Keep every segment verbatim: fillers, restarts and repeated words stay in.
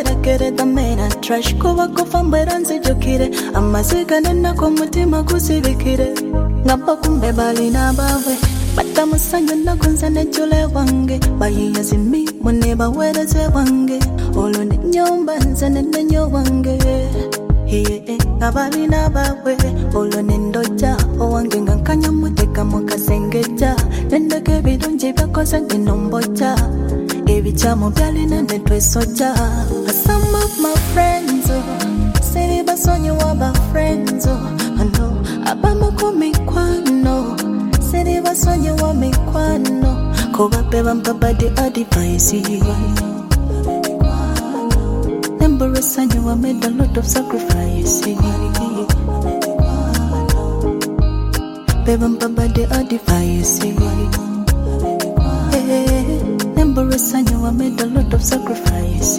muterekere tamera trash kuba kufa mbera nzijukire amaziga nenako mutima gusibikire ngamba kumbe bali nabawe batamusanyo nagonza nejule wange bayiyazimi muneba wereze wange olo nenyomba nze nenenyo wange Hiye abali nabawe olo nendoja owange ngankanya muteka mukasengeja nendeke birungi byakoze ndinomboja ebichamo byali nende twesoja. Some of my friends say basonye waba friends ano abama kumikwano say basonye wa mikwano koba peba mpabadi advice embarrassing you I made a lot of sacrifice peba mpabadi advice embarrassing you I made a lot of sacrifice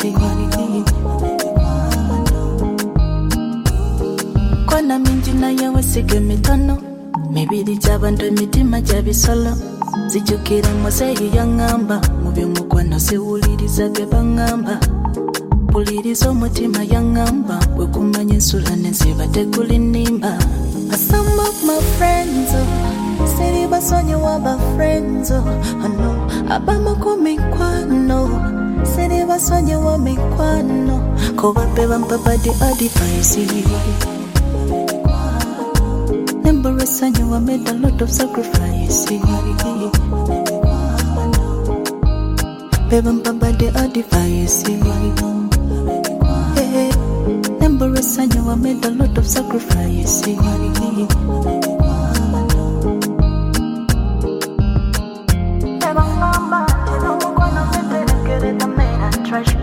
Kwana minji na yawe sige mitano Mibidi jabando mitima jabisolo Zijukira mwasehi ya ngamba Mubyo mkwano se uliriza geba ngamba Ulirizo mutima ya ngamba Wekumanye sulane zibate kulinimba Some of my friends Siri basonye waba friends Ano abama kumikwano Siri basonye wa mikwano Koba peba mpabadi advice Embarrassing you I made a lot of sacrifice Baby mpabadi advice Embarrassing you I made a lot of sacrifice Trash